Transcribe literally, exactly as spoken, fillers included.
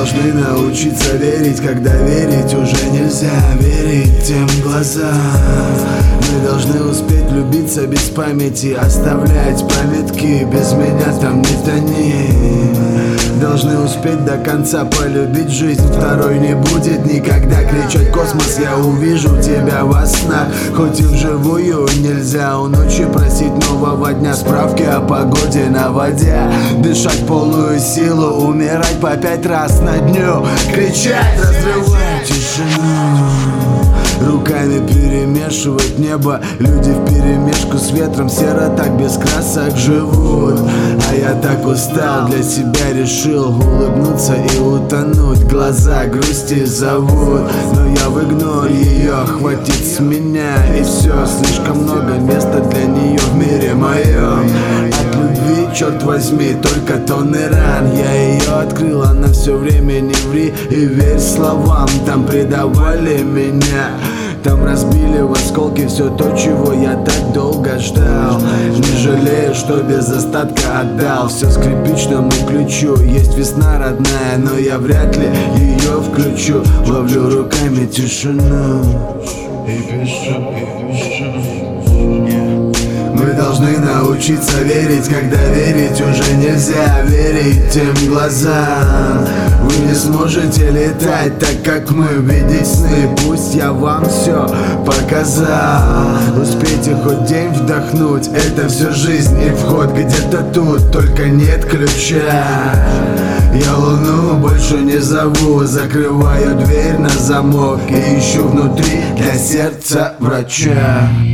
должны научиться верить, когда верить уже нельзя. Верить тем глазам. Мы должны успеть влюбиться без памяти, оставлять памятки, без меня там не тони. Должны успеть до конца полюбить жизнь, второй не будет никогда. Кричать космос, я увижу тебя во снах. Хоть и вживую нельзя, у ночи просить нового дня. Справки о погоде на воде, дышать полную силу, умирать по пять раз на дню. Кричать, разрывать тишину, руками перемешивать небо. Люди вперемешку с ветром, серо так без красок живут. А я так устал, для себя решил улыбнуться и утонуть. Глаза грусти зовут, но я в игнор ее, хватит с меня и все. Слишком много места для нее в мире моем. От любви, черт возьми, только тонны ран. Я ее открыл, она все время не ври и верь словам. Там предавали меня, там разбили в осколки все то, чего я так долго ждал. Не жалею, что без остатка отдал все скрипичному ключу. Есть весна родная, но я вряд ли ее включу. Ловлю руками тишину и пишу, и пишу. Мы должны научиться верить, когда верить уже нельзя. Верить тем глазам. Вы не сможете летать так, как мы, видеть сны. Пусть я вам все показал. Успейте хоть день вдохнуть, это все жизнь и вход где-то тут, только нет ключа. Я луну больше не зову, закрываю дверь на замок и ищу внутри для сердца врача.